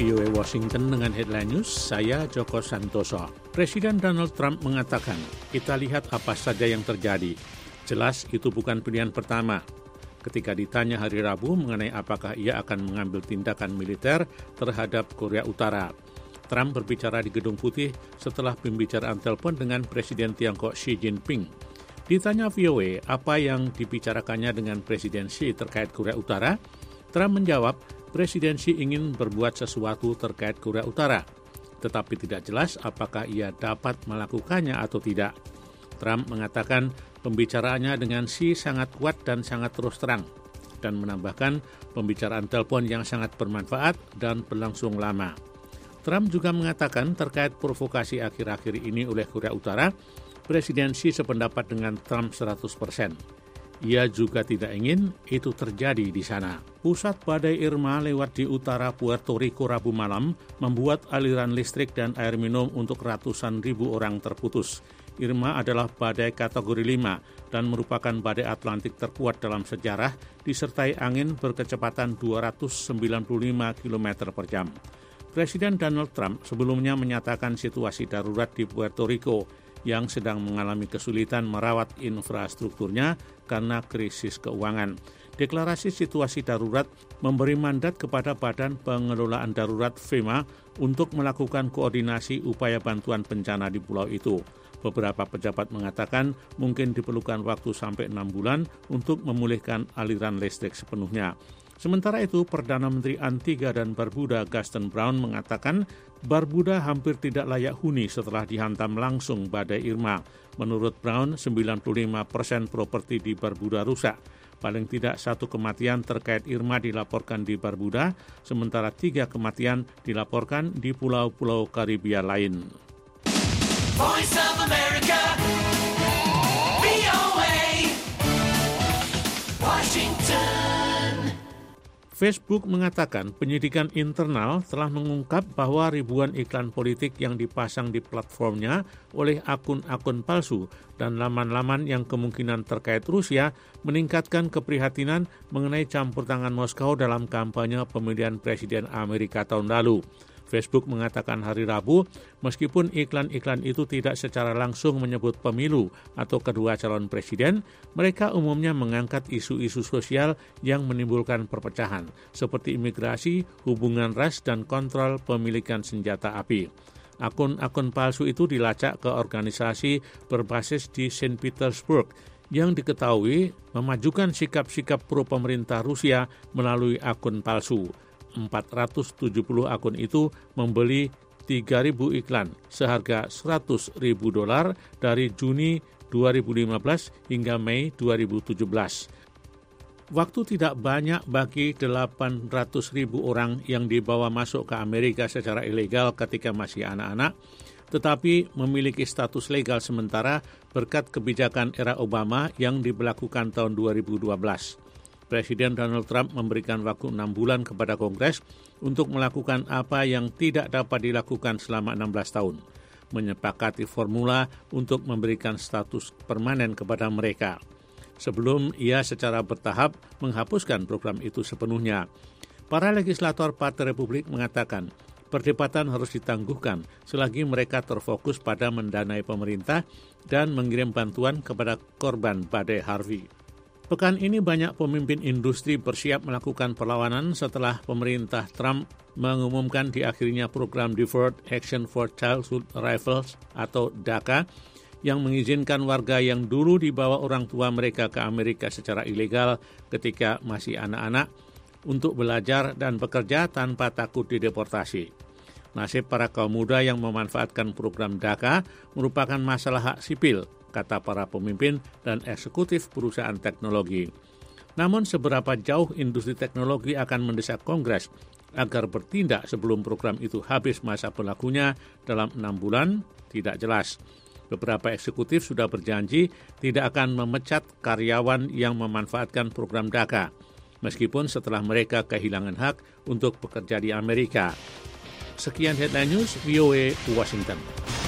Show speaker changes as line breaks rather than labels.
VOA Washington dengan headline news, saya Joko Santoso. Presiden Donald Trump mengatakan, kita lihat apa saja yang terjadi. Jelas itu bukan pilihan pertama. Ketika ditanya hari Rabu mengenai apakah ia akan mengambil tindakan militer terhadap Korea Utara. Trump berbicara di Gedung Putih setelah pembicaraan telepon dengan Presiden Tiongkok Xi Jinping. Ditanya VOA apa yang dibicarakannya dengan Presiden Xi terkait Korea Utara, Trump menjawab, Presiden Xi ingin berbuat sesuatu terkait Korea Utara, tetapi tidak jelas apakah ia dapat melakukannya atau tidak. Trump mengatakan pembicaraannya dengan Xi sangat kuat dan sangat terus terang, dan menambahkan pembicaraan telepon yang sangat bermanfaat dan berlangsung lama. Trump juga mengatakan terkait provokasi akhir-akhir ini oleh Korea Utara, Presiden Xi sependapat dengan Trump 100%. Ia juga tidak ingin itu terjadi di sana. Pusat badai Irma lewat di utara Puerto Rico Rabu malam membuat aliran listrik dan air minum untuk ratusan ribu orang terputus. Irma adalah badai kategori 5 dan merupakan badai Atlantik terkuat dalam sejarah disertai angin berkecepatan 295 km per jam. Presiden Donald Trump sebelumnya menyatakan situasi darurat di Puerto Rico yang sedang mengalami kesulitan merawat infrastrukturnya karena krisis keuangan. Deklarasi situasi darurat memberi mandat kepada Badan Pengelolaan Darurat FEMA untuk melakukan koordinasi upaya bantuan bencana di pulau itu. Beberapa pejabat mengatakan mungkin diperlukan waktu sampai 6 bulan untuk memulihkan aliran listrik sepenuhnya. Sementara itu, Perdana Menteri Antigua dan Barbuda Gaston Brown mengatakan Barbuda hampir tidak layak huni setelah dihantam langsung badai Irma. Menurut Brown, 95% properti di Barbuda rusak. Paling tidak 1 kematian terkait Irma dilaporkan di Barbuda, sementara 3 kematian dilaporkan di pulau-pulau Karibia lain. Voice of America, VOA, Washington. Facebook mengatakan penyidikan internal telah mengungkap bahwa ribuan iklan politik yang dipasang di platformnya oleh akun-akun palsu dan laman-laman yang kemungkinan terkait Rusia meningkatkan keprihatinan mengenai campur tangan Moskow dalam kampanye pemilihan Presiden Amerika tahun lalu. Facebook mengatakan hari Rabu, meskipun iklan-iklan itu tidak secara langsung menyebut pemilu atau kedua calon presiden, mereka umumnya mengangkat isu-isu sosial yang menimbulkan perpecahan, seperti imigrasi, hubungan ras, dan kontrol pemilikan senjata api. Akun-akun palsu itu dilacak ke organisasi berbasis di Saint Petersburg, yang diketahui memajukan sikap-sikap pro-pemerintah Rusia melalui akun palsu. 470 akun itu membeli 3.000 iklan seharga $100.000 dari Juni 2015 hingga Mei 2017. Waktu tidak banyak bagi 800.000 orang yang dibawa masuk ke Amerika secara ilegal ketika masih anak-anak, tetapi memiliki status legal sementara berkat kebijakan era Obama yang diberlakukan tahun 2012. Presiden Donald Trump memberikan waktu 6 bulan kepada Kongres untuk melakukan apa yang tidak dapat dilakukan selama 16 tahun, menyepakati formula untuk memberikan status permanen kepada mereka. Sebelum ia secara bertahap menghapuskan program itu sepenuhnya. Para legislator Partai Republik mengatakan perdebatan harus ditangguhkan selagi mereka terfokus pada mendanai pemerintah dan mengirim bantuan kepada korban badai Harvey. Pekan ini banyak pemimpin industri bersiap melakukan perlawanan setelah pemerintah Trump mengumumkan diakhirinya program Deferred Action for Childhood Arrivals atau DACA yang mengizinkan warga yang dulu dibawa orang tua mereka ke Amerika secara ilegal ketika masih anak-anak untuk belajar dan bekerja tanpa takut dideportasi. Nasib para kaum muda yang memanfaatkan program DACA merupakan masalah hak sipil, kata para pemimpin dan eksekutif perusahaan teknologi. Namun seberapa jauh industri teknologi akan mendesak Kongres agar bertindak sebelum program itu habis masa berlakunya dalam 6 bulan tidak jelas. Beberapa eksekutif sudah berjanji tidak akan memecat karyawan yang memanfaatkan program DACA, meskipun setelah mereka kehilangan hak untuk bekerja di Amerika. Sekian Headline News, VOA Washington.